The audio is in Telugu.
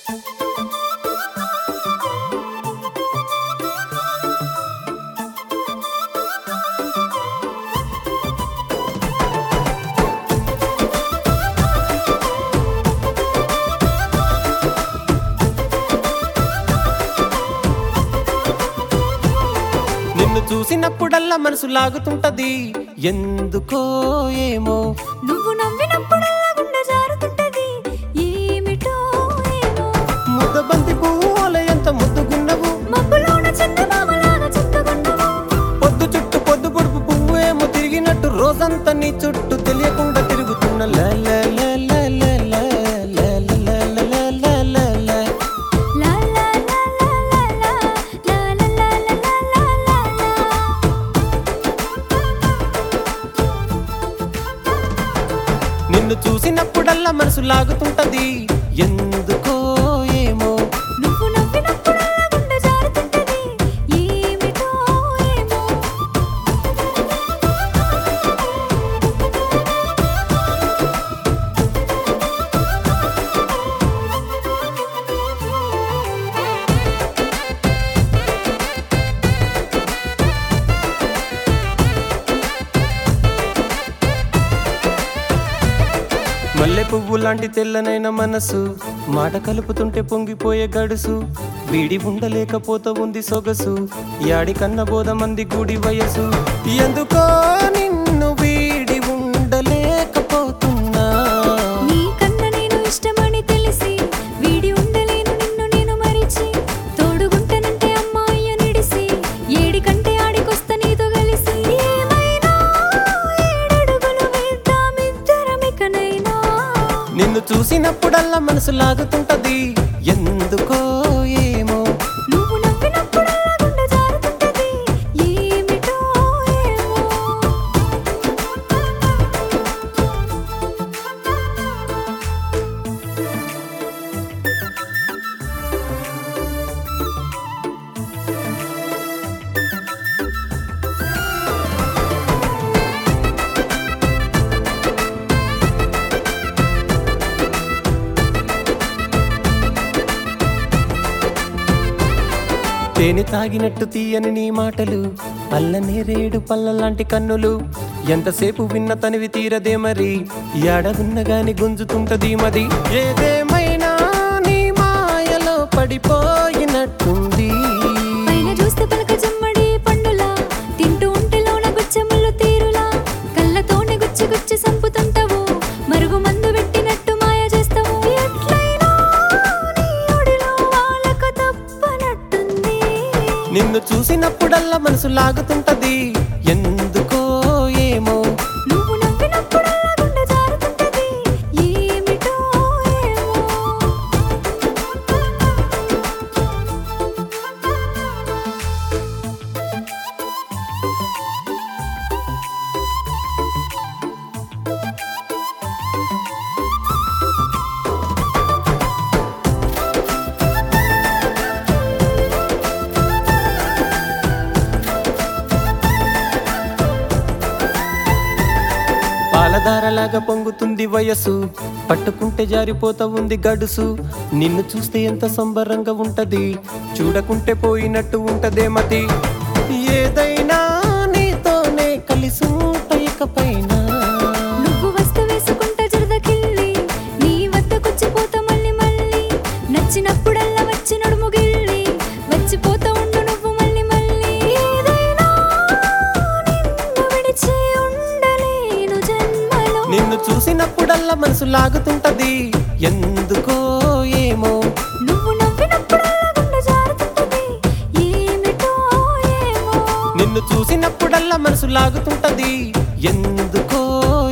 నిన్ను చూసినప్పుడల్లా మనసు లాగుతుంటది ఎందుకో ఏమో. నువ్వు నవ్వినప్పుడల్లా గుండె జారుతుంటది ఏమిటో ఏమో. ముద్ద బంతి పువ్వుల ఎంత ముద్దుగున్నవు, మబ్బులోన చందమామలాగా చుట్టుకున్నావు. పొద్దు చుట్టూ పొద్దు పొడుపు పువ్వు ఏమో తిరిగినట్టు రోజంతా నీ చుట్టూ తెలియకుండా తిరుగుతున్న లా లా లా లా లా లా లా లా లా లా లా లా. లా లా లా లా లా లా లా లా లా లా లా లా. నిన్ను చూసినప్పుడల్లా మనసు లాగుతుంటది ఎందుకో ఏమో. నువ్వు నవ్వినప్పుడల్లా గుండె జారుతుంటది ఏమిటో ఏమో. మల్లె పువ్వు లాంటి తెల్లనైన మనసు మాట కలుపుతుంటే పొంగిపోయే గడుసు, వీడి ఉండలేకపోతా ఉంది సొగసు, యాడి కన్న బోధమంది గుడి వయసు. ఎందుకో నిన్ను వీడి ఉండలేకపోతున్నా. నీ కన్న నేను ఇష్టమని తెలిసి వీడి ఉండలేను నిన్ను నేను మరిచి. తోడుగుంటనంటే అమ్మాయి నిడిసి ఏడి కంటే ఆడికొస్తా నీతో కలిసి. ఏమైనా ఏడడుగులు వేద్దామిద్దరమికనైనా. నిన్ను చూసినప్పుడల్లా మనసు లాగుతుంటది ఎందుకో ఏమో. నువ్వు నవ్వినప్పుడల్లా గుండె జారుతుంటది ఏమిటో ఏమో. తేనె తాగినట్టు తీయని నీ మాటలు, పల్లనే రేడు పల్లలాంటి కన్నులు, ఎంతసేపు విన్న తనివి తీరదే మరి, యాడ ఉన్న గాని గుంజుతుంటది మది. ఏదేమైనా నీ మాయలో పడిపోయినట్టుంది. పైన చూస్తే పలక జమ్మడి పండులా, తింటూ ఉంటే లోన గుచ్చెముళ్ళు తీరులా. కళ్ళతోనే గుచ్చి గుచ్చి సంపుతుంటావు, మరుగు మందు పెట్టినట్టు మాయ చేస్తావు. ఎట్లయినా నీ ఒడిలో వాళ్ళక తప్పనట్టుంది. నిన్ను చూసినప్పుడల్లా మనసు లాగుతుంటది ఎందుకో ఏమో. నువ్వు నవ్వినప్పుడల్లా గుండె జారుతుంటది ఏమిటో ఏమో. పాలధారలాగా పొంగుతుంది వయసు, పట్టుకుంటే జారిపోతా ఉంది గడుసు. నిన్ను చూస్తే ఎంత సంబరంగా ఉంటది, చూడకుంటే పోయినట్టు ఉంటదే మతి. ఏదైనా నీతోనే కలిసి ఇకపైన. నువ్వు వస్తు వేసుకుంటా జరదకిల్లి, నీ వద్దకొచ్చిపోతా మళ్ళీ మళ్ళీ. నచ్చినప్పుడల్లా వచ్చి నడుము గిల్లి, వచ్చిపోతా ఉండు నువ్వు మళ్ళీ మళ్ళీ. ఏదైనా నిన్ను విడిచి ఉండలేను జన్మలో. నిన్ను చూసినప్పుడల్లా మనసు లాగుతుంటది ఎందుకో ఏమో. నువ్వు నవ్వినప్పుడల్లా గుండె జారుతుంటది ఏమిటో ఏమో. నిన్ను చూసినప్పుడల్లా మనసు లాగుతుంటది ఎందుకో